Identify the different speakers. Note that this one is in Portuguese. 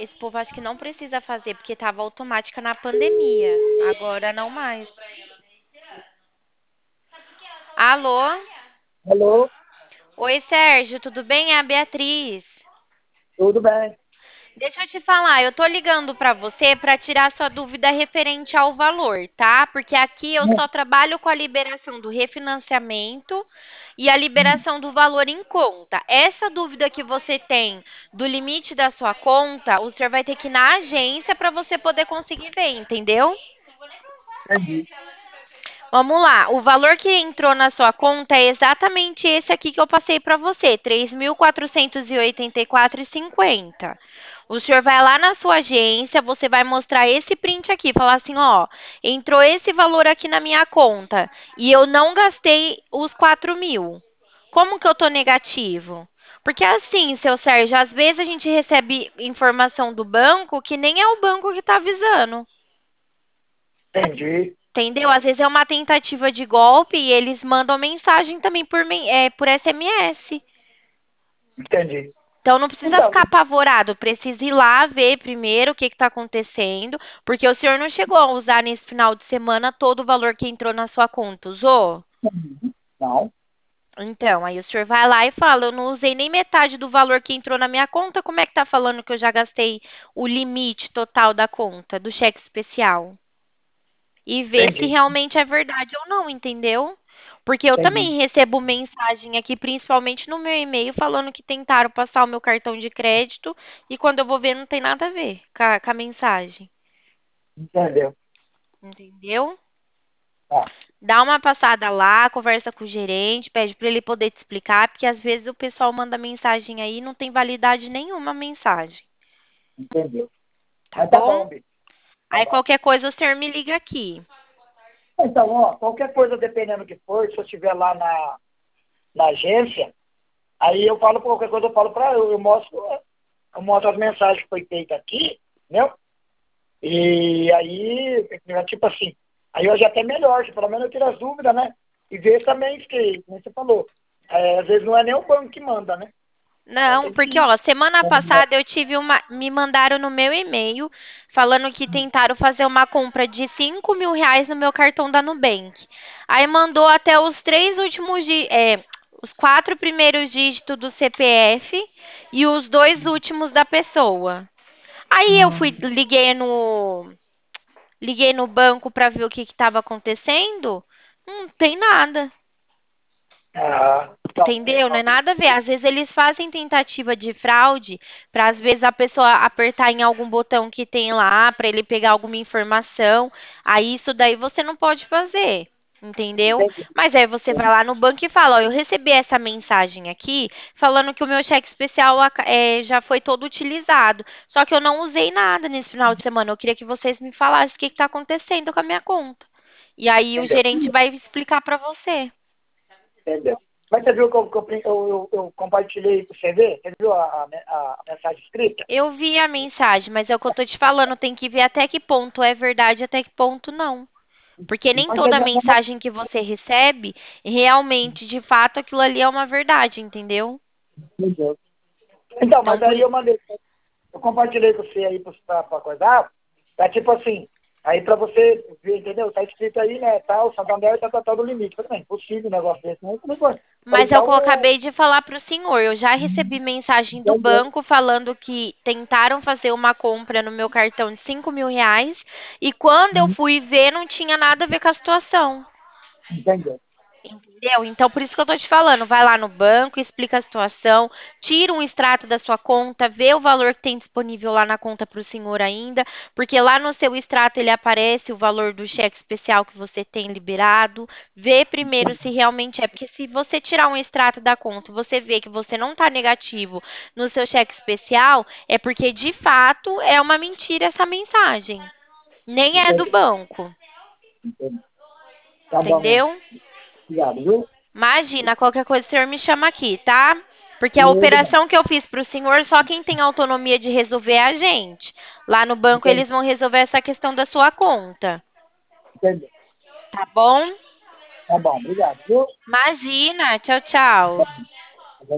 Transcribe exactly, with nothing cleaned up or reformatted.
Speaker 1: Esse povo acho que não precisa fazer, porque tava automática na pandemia. Agora não mais. Alô?
Speaker 2: Alô,
Speaker 1: Oi, Sérgio, tudo bem? É a Beatriz.
Speaker 2: tudo bem?
Speaker 1: Deixa eu te falar, eu tô ligando pra você pra tirar sua dúvida referente ao valor, tá? Porque aqui eu
Speaker 2: Hum,
Speaker 1: só trabalho com a liberação do refinanciamento e a
Speaker 2: hum,
Speaker 1: liberação do valor em conta. Essa dúvida que você tem do limite da sua conta, o senhor vai ter que ir na agência para você poder conseguir ver, entendeu?
Speaker 2: Entendi,
Speaker 1: Vamos lá, o valor que entrou na sua conta é exatamente esse aqui que eu passei para você, três mil quatrocentos e oitenta e quatro e cinquenta. O senhor vai lá na sua agência, você vai mostrar esse print aqui, falar assim, ó, entrou esse valor aqui na minha conta e eu não gastei os quatro mil. Como que eu tô negativo? Porque assim, seu Sérgio, às vezes a gente recebe informação do banco que nem é o banco que está avisando.
Speaker 2: entendi,
Speaker 1: Entendeu? Às vezes é uma tentativa de golpe e eles mandam mensagem também por, men- é, por S M S.
Speaker 2: entendi.
Speaker 1: Então não precisa
Speaker 2: Então,
Speaker 1: ficar apavorado, precisa ir lá ver primeiro o que está acontecendo, porque o senhor não chegou a usar nesse final de semana todo o valor que entrou na sua conta, usou?
Speaker 2: uhum, não,
Speaker 1: Então, aí o senhor vai lá e fala, eu não usei nem metade do valor que entrou na minha conta, como é que tá falando que eu já gastei o limite total da conta, do cheque especial? E ver se
Speaker 2: entendi,
Speaker 1: realmente é verdade ou não, entendeu? Porque eu
Speaker 2: entendi,
Speaker 1: também recebo mensagem aqui, principalmente no meu e-mail, falando que tentaram passar o meu cartão de crédito e quando eu vou ver não tem nada a ver com a, com a mensagem,
Speaker 2: entendeu?
Speaker 1: entendeu?
Speaker 2: Tá,
Speaker 1: Dá uma passada lá, conversa com o gerente, pede para ele poder te explicar, porque às vezes o pessoal manda mensagem aí e não tem validade nenhuma a mensagem,
Speaker 2: entendeu.
Speaker 1: tá
Speaker 2: Mas tá
Speaker 1: bom?
Speaker 2: bom, Bi, tá
Speaker 1: Aí
Speaker 2: bom.
Speaker 1: qualquer coisa o senhor me liga aqui.
Speaker 2: Então, ó, qualquer coisa, dependendo do que for, se eu estiver lá na, na agência, aí eu falo qualquer coisa, eu falo para eu, eu mostro, eu mostro as mensagens que foi feita aqui, entendeu? E aí, é tipo assim, aí hoje é até melhor, que pelo menos eu tiro as dúvidas, né? E ver também que, como você falou, é, às vezes não é nem o banco que manda, né? Então
Speaker 1: Não,
Speaker 2: tem
Speaker 1: porque,
Speaker 2: que.
Speaker 1: ó, semana passada eu tive uma. Me mandaram no meu e-mail falando que tentaram fazer uma compra de cinco mil reais no meu cartão da Nubank. Aí mandou até os três últimos. Di- É, os quatro primeiros dígitos do C P F e os dois últimos da pessoa. Aí eu fui,
Speaker 2: Hum,
Speaker 1: liguei no. Liguei no banco para ver o que estava acontecendo. Não tem nada.
Speaker 2: ah, então,
Speaker 1: Entendeu? Não é nada a ver. Às vezes eles fazem tentativa de fraude para às vezes a pessoa apertar em algum botão que tem lá para ele pegar alguma informação. Aí isso daí você não pode fazer. Entendeu?
Speaker 2: entendi,
Speaker 1: Mas aí você vai lá no banco e fala, ó, eu recebi essa mensagem aqui falando que o meu cheque especial aca- eh, já foi todo utilizado. Só que eu não usei nada nesse final de semana. Eu queria que vocês me falassem o que está acontecendo com a minha conta. E aí o
Speaker 2: entendeu,
Speaker 1: gerente vai explicar para você.
Speaker 2: entendeu. Mas você viu que eu, que eu, print- eu, eu- eu compartilhei com você ver? Você viu a, a, me- a mensagem escrita?
Speaker 1: Eu vi a mensagem, mas é o que eu tô te falando, tem que ver até que ponto é verdade, até que ponto não. Porque nem
Speaker 2: Mas você
Speaker 1: toda
Speaker 2: viu, mas-
Speaker 1: mensagem que você recebe, realmente, de fato, aquilo ali é uma verdade, entendeu?
Speaker 2: entendeu. Então,
Speaker 1: Então,
Speaker 2: mas
Speaker 1: por...
Speaker 2: aí
Speaker 1: i-
Speaker 2: eu mandei, eu compartilhei com você aí para coisar, tá tipo assim, aí para você ver, entendeu? Tá escrito aí, né, tal, Santander tá tratando do limite. Eu falei, não, é impossível um negócio desse, né? Como é que foi? Falei,
Speaker 1: Mas é o que eu
Speaker 2: então,
Speaker 1: acabei de falar para o senhor. Eu já recebi mensagem do
Speaker 2: entendeu,
Speaker 1: banco falando que tentaram fazer uma compra no meu cartão de cinco mil reais e quando eu fui ver, não tinha nada a ver com a situação.
Speaker 2: entendeu,
Speaker 1: Entendeu? Então, por isso que eu tô te falando, vai lá no banco, explica a situação, tira um extrato da sua conta, vê o valor que tem disponível lá na conta para o senhor ainda, porque lá no seu extrato ele aparece o valor do cheque especial que você tem liberado. Vê primeiro se realmente é, porque se você tirar um extrato da conta, e você vê que você não está negativo no seu cheque especial, é porque de fato é uma mentira essa mensagem. Nem é do
Speaker 2: entendeu,
Speaker 1: banco,
Speaker 2: entendeu. Tá bom,
Speaker 1: entendeu?
Speaker 2: obrigado, viu?
Speaker 1: Imagina, qualquer coisa o senhor me chama aqui, tá? Porque a
Speaker 2: Tudo bem,
Speaker 1: operação que eu fiz para o senhor, só quem tem autonomia de resolver é a gente. Lá no banco
Speaker 2: entendeu,
Speaker 1: eles vão resolver essa questão da sua conta,
Speaker 2: entendeu.
Speaker 1: tá bom?
Speaker 2: Tá bom, obrigado, viu?
Speaker 1: Imagina, tchau, tchau.